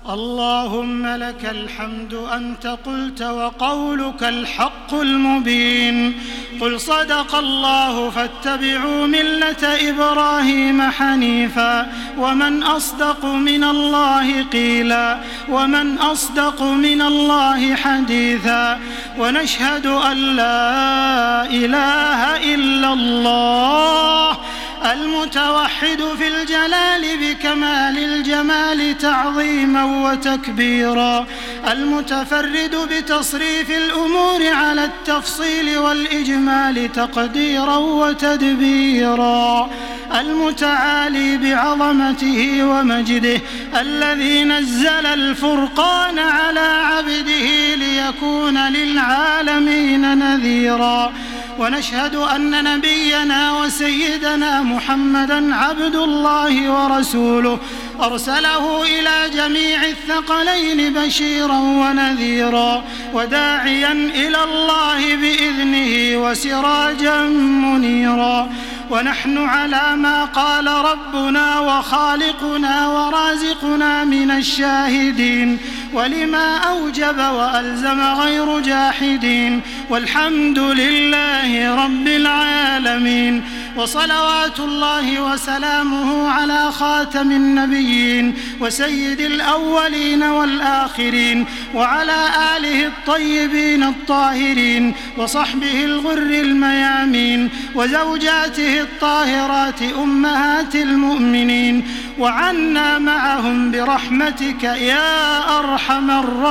اللهم لك الحمد أنت قلت وقولك الحق المبين. قل صدق الله فاتبعوا ملة إبراهيم حنيفا ومن أصدق من الله قيلا ومن أصدق من الله حديثا. ونشهد أن لا إله إلا الله المتوحد في الجلال بكمال الجمال تعظيما وتكبيرا، المتفرد بتصريف الأمور على التفصيل والإجمال تقديرا وتدبيرا، المتعالي بعظمته ومجده، الذي نزل الفرقان على عبده ليكون للعالمين نذيرا. ونشهد أن نبينا وسيدنا محمدًا عبد الله ورسوله أرسله إلى جميع الثقلين بشيرا ونذيرا وداعيا إلى الله بإذنه وسراجا منيرا. ونحن على ما قال ربنا وخالقنا ورازقنا من الشاهدين ولما أوجب وألزم غير جاحدين، والحمد لله رب العالمين. وصلوات الله وسلامه على خاتم النبيين وسيد الأولين والآخرين وعلى آله الطيبين الطاهرين وصحبه الغر الميامين وزوجاته الطاهرات أمهات المؤمنين، وعنا معهم برحمتك يا أرحم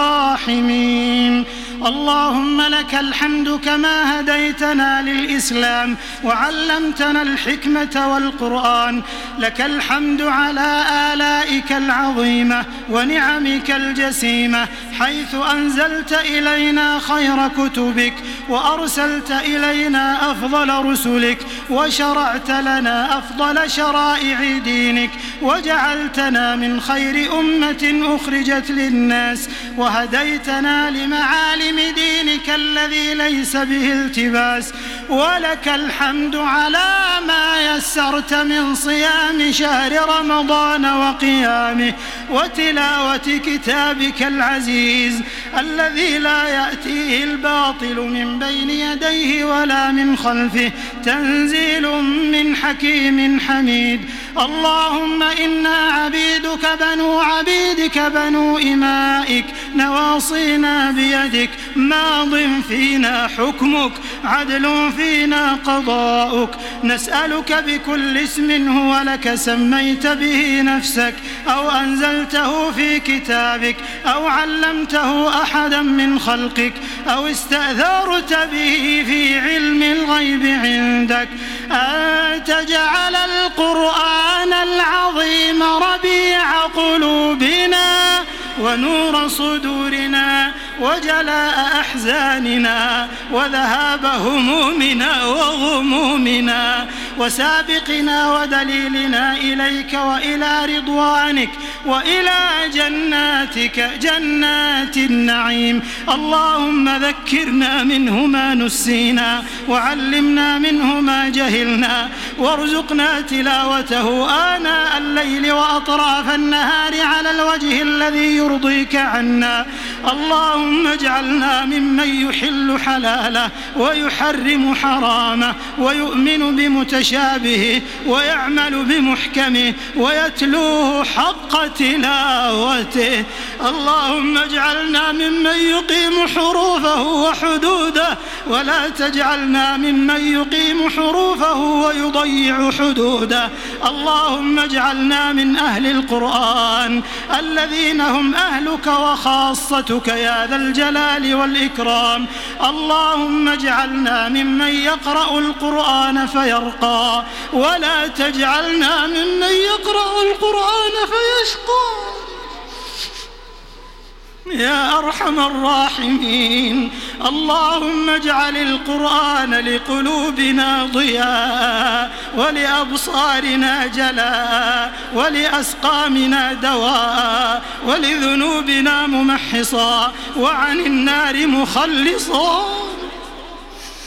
الراحمين. اللهم لك الحمد كما هديتنا للإسلام وعلمتنا الحكمة والقرآن، لك الحمد على آلائك العظيمة ونعمك الجسيمة، حيث أنزلت إلينا خير كتبك وأرسلت إلينا أفضل رسلك وشرعت لنا أفضل شرائع دينك وجعلتنا من خير أمة أخرجت للناس وهديتنا لمعالم دينك الذي ليس به التباس. ولك الحمد على ما يسرت من صيام شهر رمضان وقيامه وتلاوة كتابك العزيز الذي لا يأتيه الباطل من بين يديه ولا من خلفه، تنزيل من حكيم حميد. اللهم إنا عبيدك بنو عبيدك بنو إمائك نواصينا بيدك، ماض فينا حكمك، عدل فينا قضاؤك. نسألك بكل اسم هو لك سميت به نفسك أو أنزلته في كتابك أو علمته أحدا من خلقك أو استأثرت به في علم الغيب عندك، أن تجعل القرآن العظيم ربيع قلوبنا ونور صدورنا وجلاء أحزاننا وذهاب همومنا وغمومنا، وسابقنا ودليلنا إليك وإلى رضوانك وإلى جناتك جنات النعيم. اللهم ذكرنا منه ما نسينا وعلمنا منه ما جهلنا وارزقنا تلاوته آناء الليل وأطراف النهار على الوجه الذي يرضيك عنا. اللهم اجعلنا ممن يحل حلاله ويحرم حرامه ويؤمن بمتشابهه ويعمل بمحكمه ويتلوه حق تلاوته. اللهم اجعلنا ممن يقيم حروفه وحدوده ولا تجعلنا ممن يقيم حروفه ويضيع حدوده. اللهم اجعلنا من أهل القرآن الذين هم أهلك وخاصتك يا ذا الجلال والإكرام. اللهم اجعلنا ممن يقرأ القرآن فيرقى ولا تجعلنا ممن يقرأ القرآن فيشقى يا أرحم الراحمين. اللهم اجعل القرآن لقلوبنا ضياء ولأبصارنا جلاء ولأسقامنا دواء ولذنوبنا ممحصا وعن النار مخلصا.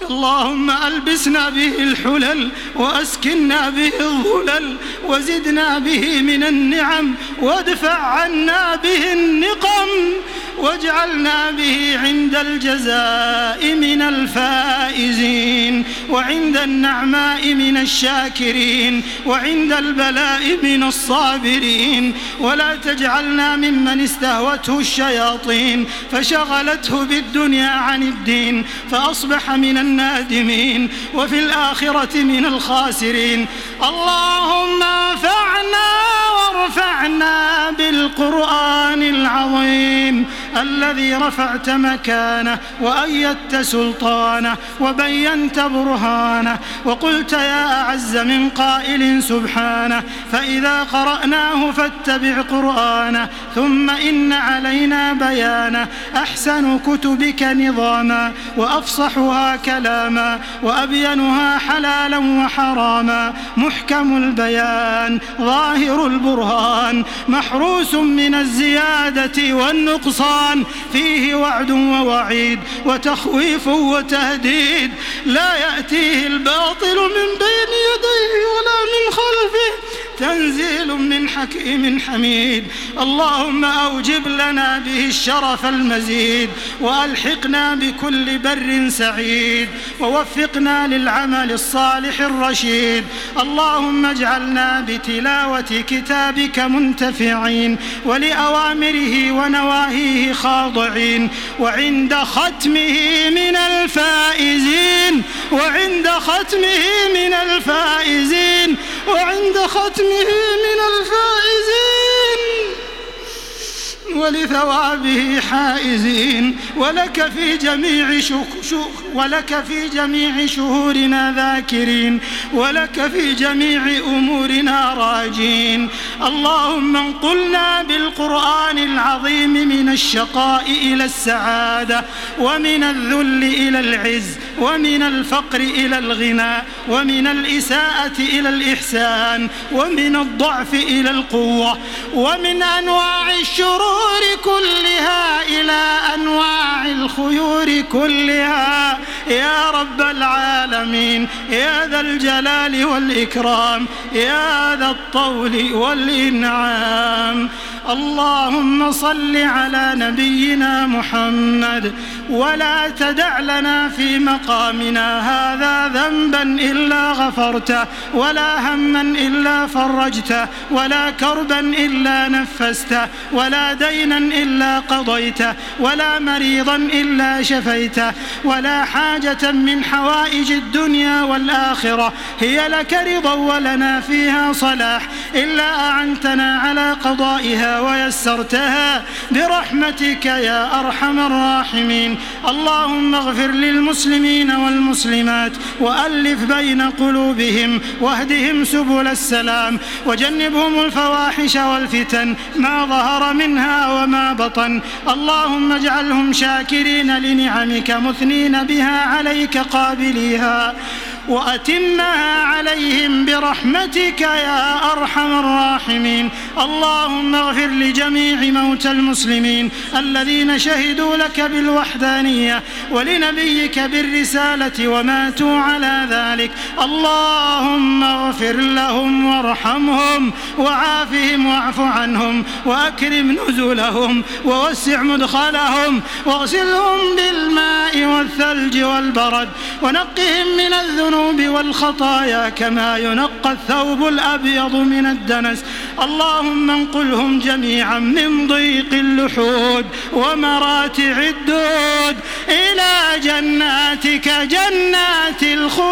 اللهم ألبسنا به الحلل وأسكننا به الظلل وزدنا به من النعم وادفع عنا به النقم واجعلنا به عند الجزاء من الفائزين وعند النعماء من الشاكرين وعند البلاء من الصابرين. ولا تجعلنا ممن استهوته الشياطين فشغلته بالدنيا عن الدين فأصبح من النادمين وفي الآخرة من الخاسرين. اللهم انفعنا وارفعنا بالقرآن العظيم الذي رفعت مكانه وأيدت سلطانه وبينت برهانه وقلت يا أعز من قائل سبحانه فإذا قرأناه فاتبع قرآنه ثم إن علينا بيانه أحسن كتبك نظاما وأفصحها كلاما وأبينها حلالا وحراما محكم البيان ظاهر البرهان محروس من الزيادة والنقصان فيه وعد ووعيد وتخويف وتهديد لا يأتيه الباطل من بين يديه ولا من خلفه تنزيل من حكيم حميد. اللهم أوجب لنا به الشرف المزيد وألحقنا بكل بر سعيد ووفقنا للعمل الصالح الرشيد. اللهم اجعلنا بتلاوة كتابك منتفعين ولأوامره ونواهيه خاضعين وعند ختمه من الفائزين وعند ختمه من الفائزين وعند ختمه من الفائزين ولثوابه حائزين ولك في جميع شهورنا ذاكرين ولك في جميع أمورنا راجين. اللهم انقلنا بالقرآن العظيم من الشقاء إلى السعادة ومن الذل إلى العز ومن الفقر إلى الغنى ومن الإساءة إلى الإحسان ومن الضعف إلى القوة ومن أنواع الشرور كلها إلى أنواع الخيور كلها يا رب العالمين يا ذا الجلال والإكرام يا ذا الطول والإنعام. اللهم صل على نبينا محمد ولا تدع لنا في مقامنا هذا ذنبا إلا غفرته ولا هما إلا فرجته ولا كربا إلا نفسته ولا دينا إلا قضيته ولا مريضا إلا شفيته ولا حاجة من حوائج الدنيا والآخرة هي لك رضا ولنا فيها صلاح إلا أعنتنا على قضائها ويسرتها برحمتك يا أرحم الراحمين. اللهم اغفر للمسلمين والمسلمات وألف بين قلوبهم واهدهم سبل السلام وجنبهم الفواحش والفتن ما ظهر منها وما بطن. اللهم اجعلهم شاكرين لنعمك مثنين بها عليك قابليها وأتمها عليهم برحمتك يا أرحم الراحمين. اللهم اغفر لجميع موتى المسلمين الذين شهدوا لك بالوحدانية ولنبيك بالرسالة وماتوا على ذلك. اللهم اغفر لهم وارحمهم وعافهم واعف عنهم وأكرم نزلهم ووسع مدخلهم واغسلهم بالماء والثلج والبرد ونقهم من الذنوب والخطايا كما ينقى الثوب الأبيض من الدنس. اللهم انقلهم جميعا من ضيق اللحود ومراتع الدود إلى جناتك جنات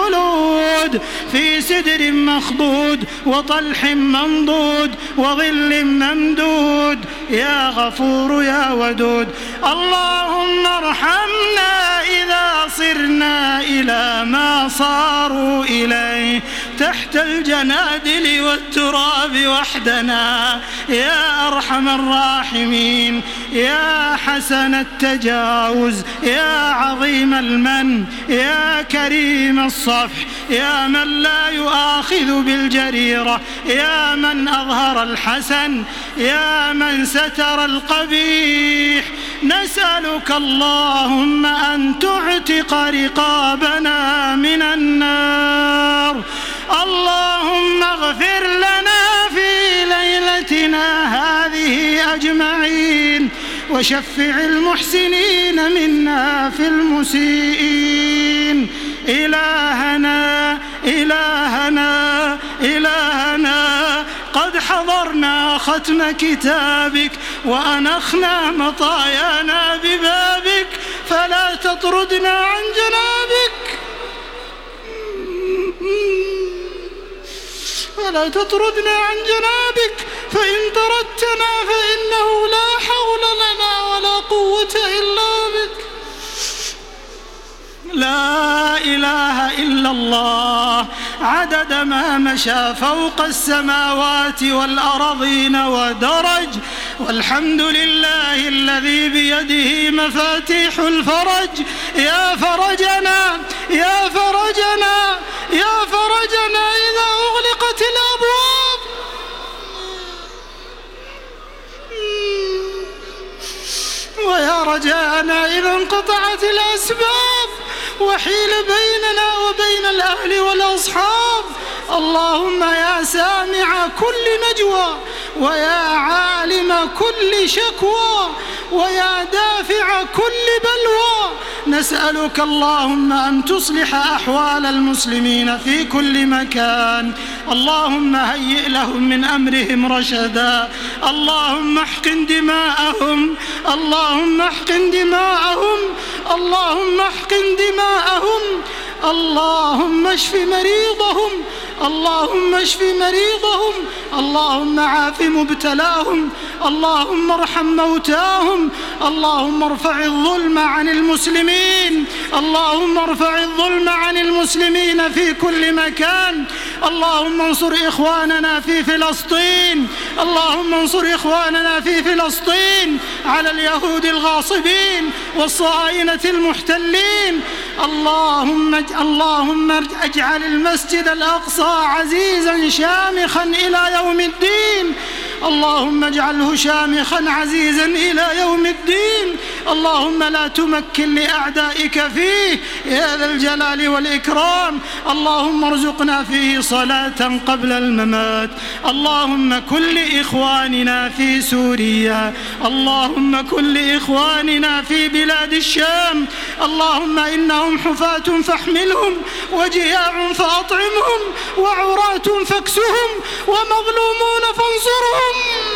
الخلود في سدر مخضود وطلح منضود وظل ممدود يا غفور يا ودود. اللهم ارحمنا إذا صرنا إلى ما صاروا إليه تحت الجنادل والتراب وحدنا يا أرحم الراحمين يا حسن التجاوز يا عظيم المن يا كريم الصفح يا من لا يؤاخذ بالجريرة يا من أظهر الحسن يا من ستر القبيح نسألك اللهم أن تعتق رقابنا من النار. اللهم اغفر لنا في ليلتنا هذه أجمعين، وشفع المحسنين منا في المسيئين. إلهنا إلهنا إلهنا، قد حضرنا ختم كتابك وأنخنا مطايانا ببابك، فلا تطردنا عن جنابك، فلا تطردنا عن جنابك، فإن طردتنا فإنه لا حول لنا ولا قوة إلا بك. لا إله إلا الله عدد ما مشى فوق السماوات والأرضين ودرج، والحمد لله الذي بيده مفاتيح الفرج. يا فرجنا يا فرجنا يا فرجنا إذا أغلقت الأبواب، ويا رجاءنا إذا انقطعت الأسباب وحيل بيننا وبين الأهل والأصحاب. اللهم يا سامع كل نجوى، ويا عالم كل شكوى، ويا دافع كل بلوى، نسألك اللهم أن تصلح أحوال المسلمين في كل مكان. اللهم هيئ لهم من أمرهم رشدا. اللهم احقن دماءهم، اللهم احقن دماءهم، اللهم احقن دماءهم. اللهم اشف مريضهم، اللهم اشف مريضهم، اللهم عاف مبتلاهم، اللهم ارحم موتاهم. اللهم ارفع الظلم عن المسلمين، اللهم ارفع الظلم عن المسلمين في كل مكان. اللهم انصر إخواننا في فلسطين، اللهم انصر إخواننا في فلسطين على اليهود الغاصبين والصهاينة المحتلين. اللهم اجعل المسجد الأقصى عزيزا شامخا إلى يوم الدين، اللهم اجعله شامخا عزيزا إلى يوم الدين. اللهم لا تمكن لأعدائك فيه يا ذا الجلال والإكرام. اللهم ارزقنا فيه صلاة قبل الممات. اللهم كن لإخواننا في سوريا، اللهم كن لإخواننا في بلاد الشام. اللهم إنهم حفاة فاحملهم، وجياع فأطعمهم، وعراة فاكسهم، ومظلومون فانصرهم،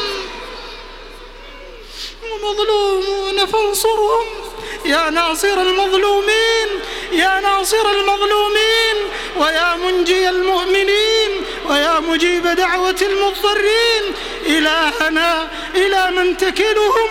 ومظلومون فانصرهم. يا ناصر المظلومين، يا ناصر المظلومين، ويا منجي المؤمنين، ويا مجيب دعوة المضطرين. إلهنا إلى من تكلهم؟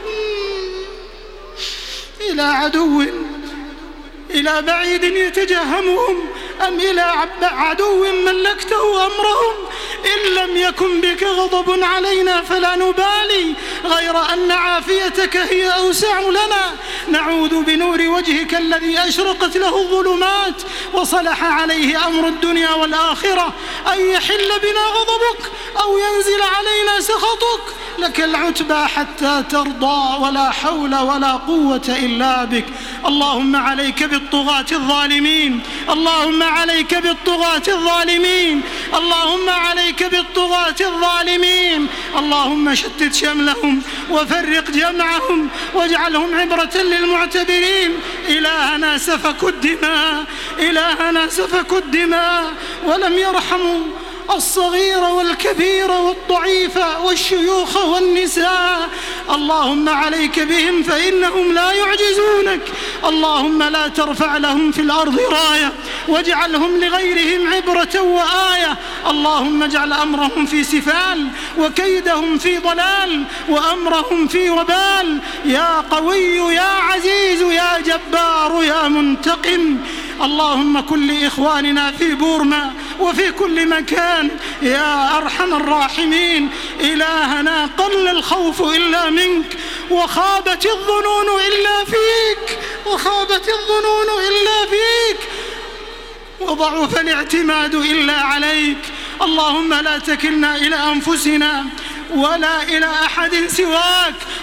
إلى عدو، إلى بعيد يتجهمهم، أم إلى عدو ملكته أمرهم؟ إن لم يكن بك غضب علينا فلا نبالي، غير أن عافيتك هي أوسع لنا. نعوذ بنور وجهك الذي أشرقت له الظلمات وصلح عليه أمر الدنيا والآخرة أن يحل بنا غضبك أو ينزل علينا سخطك. لك العتبى حتى ترضى، ولا حول ولا قوة إلا بك. اللهم عليك بالطغاة الظالمين، اللهم عليك بالطغاة الظالمين، اللهم عليك بالطغاة الظالمين. اللهم شتت شملهم وفرق جمعهم واجعلهم عبرة للمعتبرين. إلهنا سفكوا الدماء، إلهنا سفكوا الدماء ولم يرحموا الصغير والكبير والضعيف والشيوخ والنساء. اللهم عليك بهم فإنهم لا يعجزونك. اللهم لا ترفع لهم في الأرض راية، واجعلهم لغيرهم عبرة وآية. اللهم اجعل أمرهم في سفال، وكيدهم في ضلال، وأمرهم في وبال. يا قوي يا عزيز يا جبار يا منتقم. اللهم كن لإخواننا في بورما وفي كل مكان يا أرحم الراحمين. إلهنا قل الخوف إلا منك، وخابت الظنون إلا فيك، وخابت الظنون إلا فيك، وضعف الاعتماد إلا عليك. اللهم لا تكلنا إلى أنفسنا ولا إلى أحد سواك،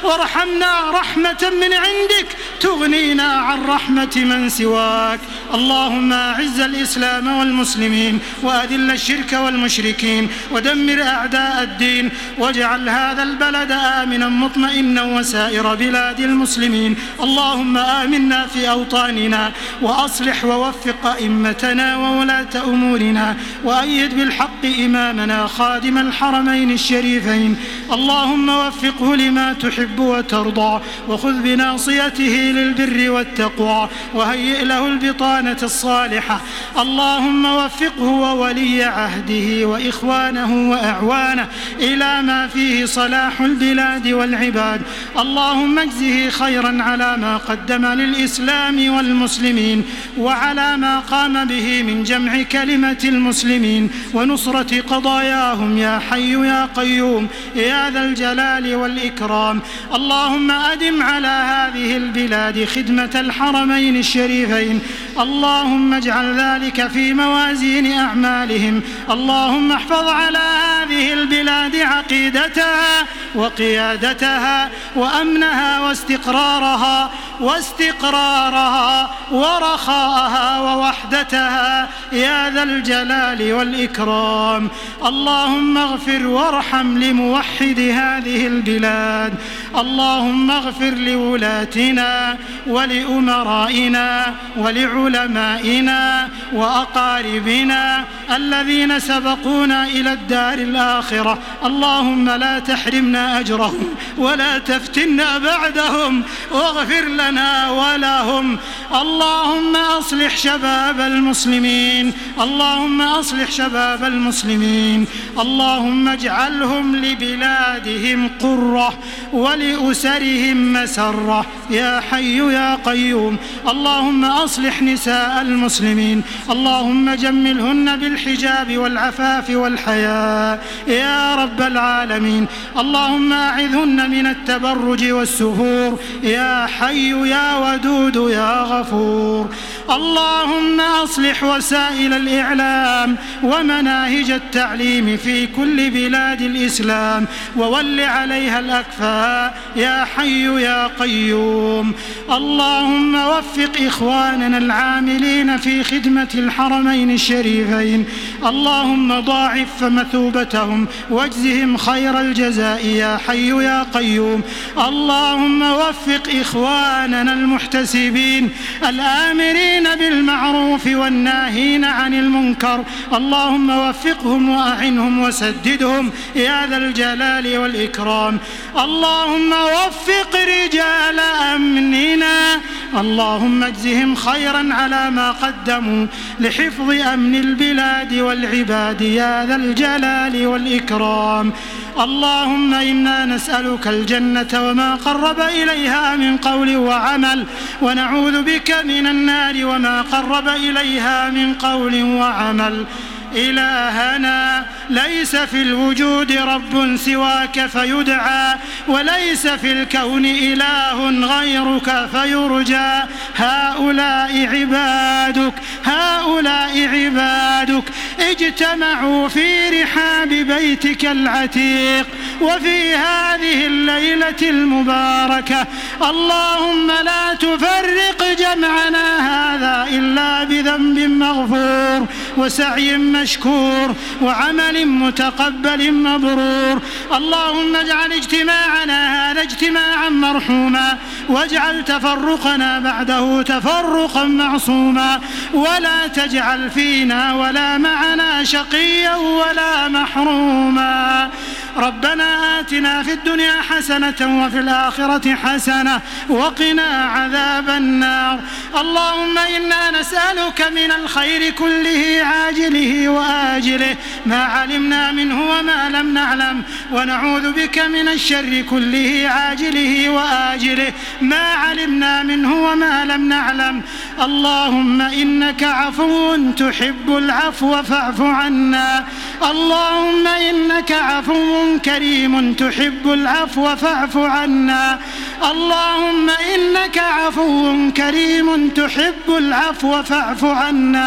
وارحمنا رحمة من عندك تغنينا عن رحمة من سواك. اللهم أعز الإسلام والمسلمين وأذل الشرك والمشركين ودمر أعداء الدين، واجعل هذا البلد آمنا مطمئنا وسائر بلاد المسلمين. اللهم آمنا في أوطاننا وأصلح ووفق أئمتنا وولاة أمورنا، وأيد بالحق إمامنا خادم الحرمين الشريفين. اللهم وفقه لما تحب وترضى، وخذ بناصيته للبر والتقوى، وهيئ له البطانة الصالحة. اللهم وفقه وولي عهده وإخوانه وأعوانه إلى ما فيه صلاح البلاد والعباد. اللهم اجزه خيرا على ما قدم للإسلام والمسلمين، وعلى ما قام به من جمع كلمة المسلمين ونصرة قضاياهم يا حي يا قيوم يا ذا الجلال والإكرام. اللهم أدم على هذه البلاد خدمة الحرمين الشريفين. اللهم اجعل ذلك في موازين أعمالهم. اللهم احفظ على هذه البلاد عقيدتها وقيادتها وأمنها واستقرارها ورخاءها ووحدتها يا ذا الجلال والإكرام. اللهم اغفر وارحم لموحد هذه البلاد. اللهم اغفر لولاتنا ولأمرائنا ولعلمائنا وأقاربنا الذين سبقونا إلى الدار الآخرة. اللهم لا تحرمنا أجرهم ولا تفتنا بعدهم، واغفر لنا ولهم. اللهم أصلح شباب المسلمين، اللهم أصلح شباب المسلمين. اللهم اجعلهم لبلادهم قرة ولأسرهم مسرة يا حي يا قيوم. اللهم أصلح نساء المسلمين، اللهم جملهن بالحجاب والعفاف والحياء يا رب العالمين. اللهم أعذهن من التبرج والسفور يا حي يا ودود يا غفور. اللهم أصلح وسائل الإعلام ومناهج التعليم في كل بلاد الإسلام، وول عليها الأكفاء يا حي يا قيوم. اللهم وفق إخواننا العاملين في خدمة الحرمين الشريفين. اللهم ضاعف مثوبتهم واجزهم خير الجزاء يا حي يا قيوم. اللهم وفق إخواننا المحتسبين الآمرين بالمعروف والناهين عن المنكر. اللهم وفقهم وأعنهم وسددهم يا ذا الجلال والإكرام. اللهم وفق رجال أمننا، اللهم اجزهم خيرا على ما قدموا لحفظ أمن البلاد والعباد يا ذا الجلال والإكرام. اللهم إنا نسألك الجنة وما قرب إليها من قول وعمل، ونعوذ بك من النار وما قرب إليها من قول وعمل. إلهنا ليس في الوجود رب سواك فيدعى، وليس في الكون إله غيرك فيرجى. هؤلاء عبادك اجتمعوا في رحاب بيتك العتيق وفي هذه الليلة المباركة. اللهم لا تفرق جمعنا هذا إلا بذنب مغفور وسعي مشكور وعمل متقبل مبرور. اللهم اجعل اجتماعنا هذا اجتماعا مرحوما، واجعل تفرقنا بعده تفرقا معصوما، ولا تجعل فينا ولا معنا شقيا ولا محروما. ربنا آتنا في الدنيا حسنة وفي الآخرة حسنة وقنا عذاب النار. اللهم إنا نسألك من الخير كله عاجله وآجله ما علمنا منه وما لم نعلم، ونعوذ بك من الشر كله عاجله وآجله ما علمنا منه وما لم نعلم. اللهم إنك عفو تحب العفو فاعف عنا. اللهم إنك عفو كريم تحب العفو فاعف عنا. اللهم إنك عفو كريم تحب العفو فاعف عنا.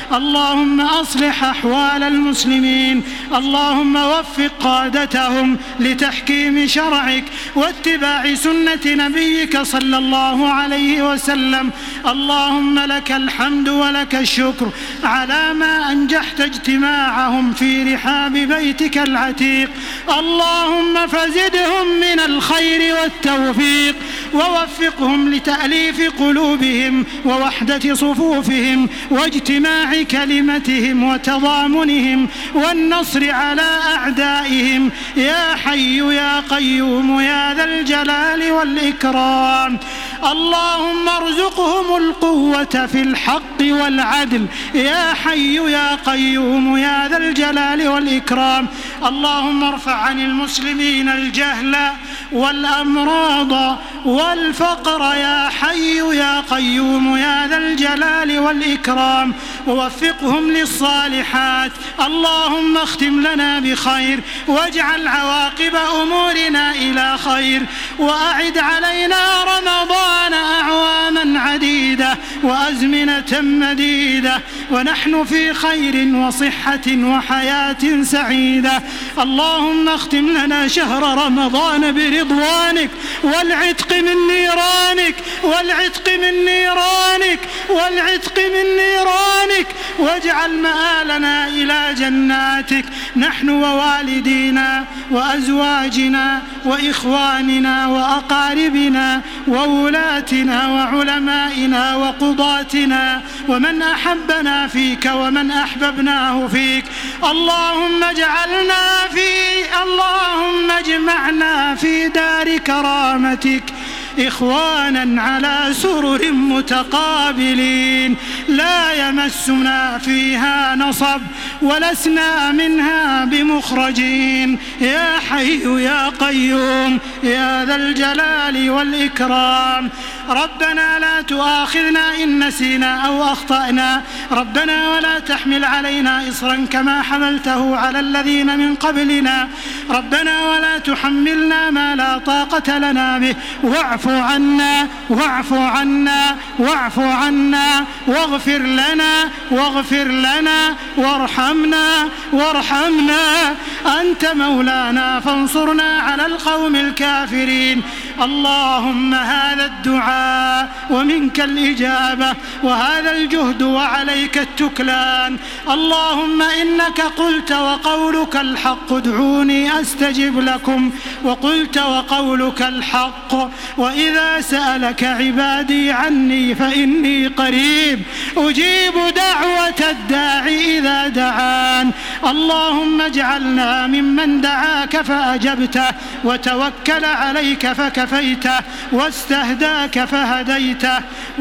اللهم أصلح أحوال المسلمين، اللهم وفق قادتهم لتحكيم شرعك واتباع سنة نبيك صلى الله عليه وسلم. اللهم لك الحمد ولك الشكر على ما أنجحت اجتماعهم في رحاب بيتك العتيق. اللهم فزدهم من الخير والتوفيق، ووفقهم لتأليف قلوبهم ووحدة صفوفهم واجتماع كلمتهم وتضامنهم والنصر على أعدائهم يا حي يا قيوم يا ذا الجلال والإكرام. اللهم ارزقهم القوة في الحق والعدل يا حي يا قيوم يا ذا الجلال والإكرام. اللهم ارفع عن المسلمين الجهل والأمراض والفقر يا حي يا قيوم يا ذا الجلال والإكرام، ووفقهم للصالحات. اللهم اختم لنا بخير واجعل عواقب أمورنا إلى خير، وأعد علينا رمضان أعواما عديدة وأزمنة مديدة ونحن في خير وصحة وحياة سعيدة. اللهم اختم لنا شهر رمضان برضوانك والعتق من نيرانك، والعتق من نيرانك، والعتق من نيرانك، واجعل مآلنا إلى جناتك نحن ووالدينا وأزواجنا وإخواننا وأقاربنا وولاتنا وعلمائنا وقضاتنا ومن أحبنا فيك ومن أحببناه فيك. اللهم اجمعنا في دار كرامتك إخوانا على سرر متقابلين لا يمسنا فيها نصب ولسنا منها بمخرجين يا حي يا قيوم يا ذا الجلال والإكرام. ربنا لا تؤاخذنا إن نسينا أو أخطأنا، ربنا ولا تحمل علينا إصرا كما حملته على الذين من قبلنا، ربنا ولا تحملنا ما لا طاقة لنا به، واعف عنا واعف عنا واعف عنا واغفر لنا واغفر لنا وارحمنا وارحمنا، أنت مولانا فانصرنا على القوم الكافرين. اللهم هذا الدعاء ومنك الإجابة وهذا الجهد وعليك التكلان. اللهم إنك قلت وقولك الحق ادعوني أستجب لكم، وقلت وقولك الحق وإذا سألك عبادي عني فإني قريب أجيب دعوة الداعي إذا دعان. اللهم اجعلنا ممن دعاك فأجبته وتوكل عليك فكفيته واستهداك فهديته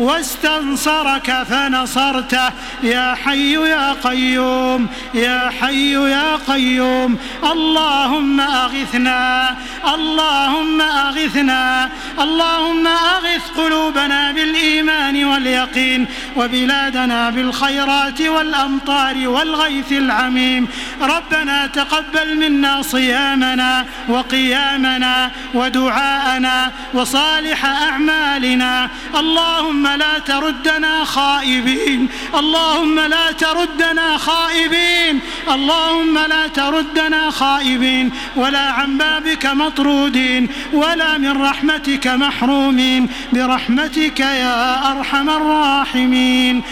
واستنصرك فنصرته يا حي يا قيوم يا حي يا قيوم. اللهم أغثنا اللهم أغثنا اللهم أغث قلوبنا بالإيمان واليقين وبلادنا بالخيرات والأمطار والغيث العميم. ربنا تقبل منا صيامنا وقيامنا ودعاءنا وصالح أعمالنا. اللهم لا تردنا خائبين، اللهم لا تردنا خائبين، اللهم لا تردنا خائبين ولا عن بابك مطرودين ولا من رحمتك محرومين برحمتك يا أرحم الراحمين.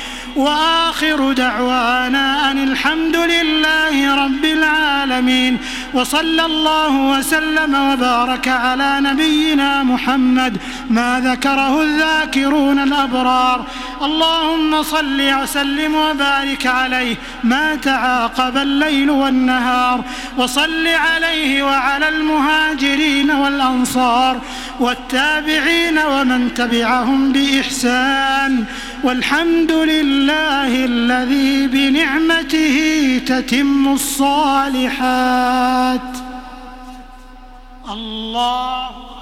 وآخر دعوانا أن الحمد لله رب العالمين، وصلى الله وسلم وبارك على نبينا محمد ما ذكره الذاكرون الأبرار. اللهم صل وسلم وبارك عليه ما تعاقب الليل والنهار، وصل عليه وعلى المهاجرين والأنصار والتابعين ومن تبعهم بإحسان. والحمد لله الذي بنعمته تتم الصالحات. الله